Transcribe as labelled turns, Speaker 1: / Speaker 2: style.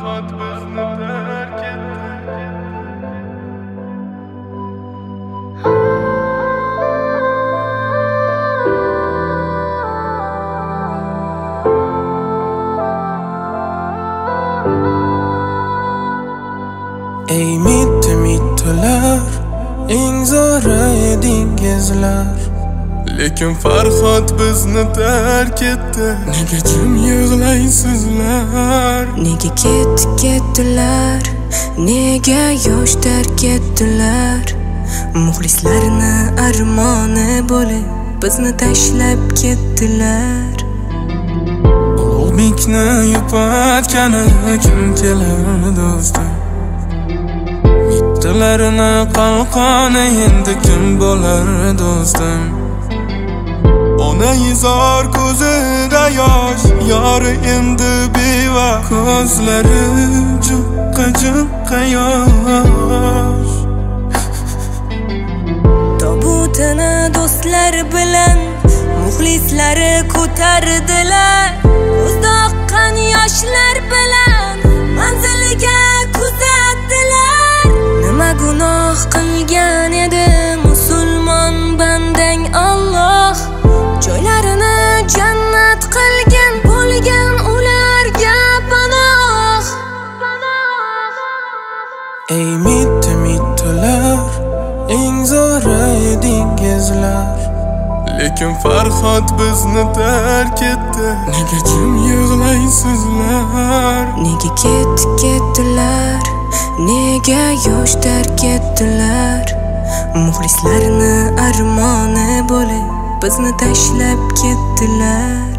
Speaker 1: Farhod bizni tark etdi.
Speaker 2: Ey mittilar, eng zo'ri edingizlar.
Speaker 1: Lekin Farhod bizni tark etdi.
Speaker 2: Nega jim yig'laysizlar?
Speaker 3: Nega ketdilar? Nega yosh tark etdilar? Muxlislarni armoni bo'lib bizni tashlab ketdilar.
Speaker 2: Ulug'bekni yupatgani kim kelar do'stim? Mittilarni qalqoni endi kim bo'lar do'stim?
Speaker 1: Onayzor ko'zida yosh, yori endi beva,
Speaker 2: Ko'zlari juqqa yosh.
Speaker 3: Tobutini do'stlar bilan muxlislari ko'tardilar. Ko'zda oqqan yoshlar bilan manziliga kuzatdilar. Nima gunoh qilgan edi musulmon bandang Alloh? Joylarini jannat qilgan bo'lgan ularga panoh.
Speaker 2: Ey mittilar, eng zo'ri edingizlar.
Speaker 1: lekin Farhod bizni tark etdi.
Speaker 2: Nega jim yig'laysizlar?
Speaker 3: Nega ketdilar? Nega yosh tark etdilar? Muxlislarni armoni bo'lib bizni tashlab ketdilar.